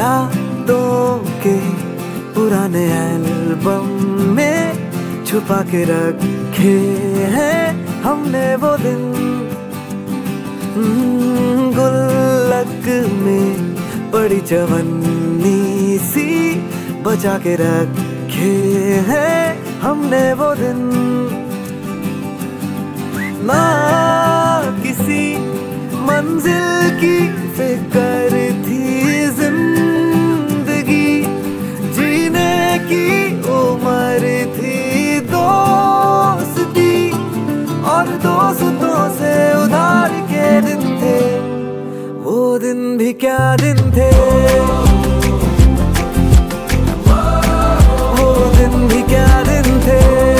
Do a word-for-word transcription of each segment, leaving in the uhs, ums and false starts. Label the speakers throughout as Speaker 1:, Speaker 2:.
Speaker 1: यादों के पुराने एल्बम में छुपा के रखे हैं हमने वो दिन। गुल्लक में बड़ी चवन्नी सी बचा के रखे हैं हमने वो दिन। ना किसी मंजिल की फिक्र थी, जिंदगी जीने की उम्र थी। दोस्ती और दोस्तों से उधार के दिन थे, वो दिन भी क्या दिन थे, वो दिन भी क्या दिन थे।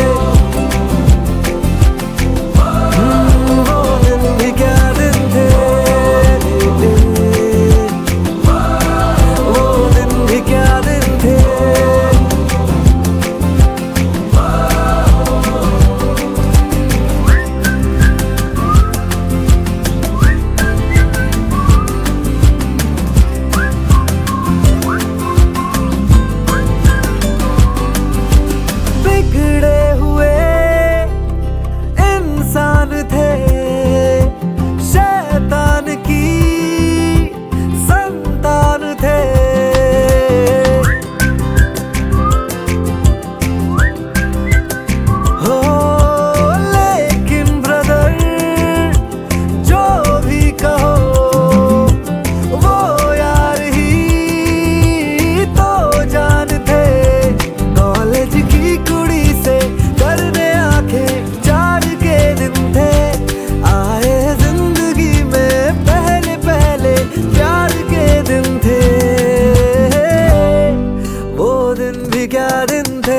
Speaker 1: क्या दिन थे,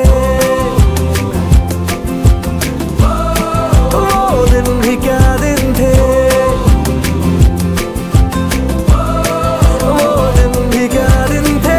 Speaker 1: वो दिन भी क्या दिन थे, वो दिन भी क्या दिन थे।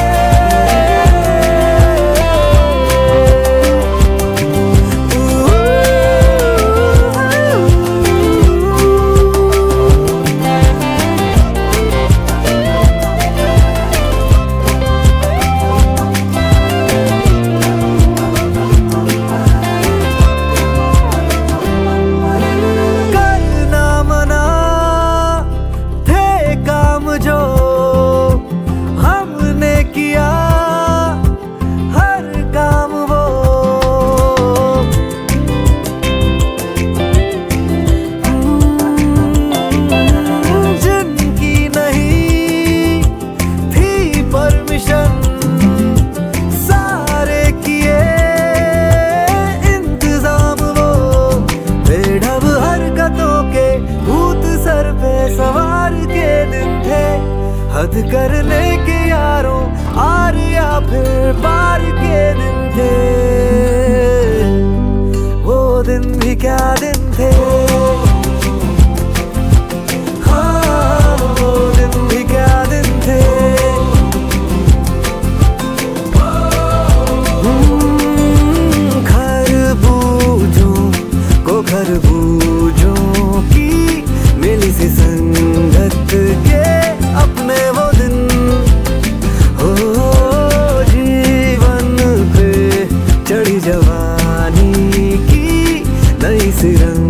Speaker 1: हद करने के यारों आर या फिर पार के दिन थे, वो दिन भी क्या दिन थे। हाँ वो दिन भी क्या दिन थे। खरबूजों को खरबूजों की मिली सी संगत के अपने वो दिन, हो जीवन पे चढ़ी जवानी की नई सी रंग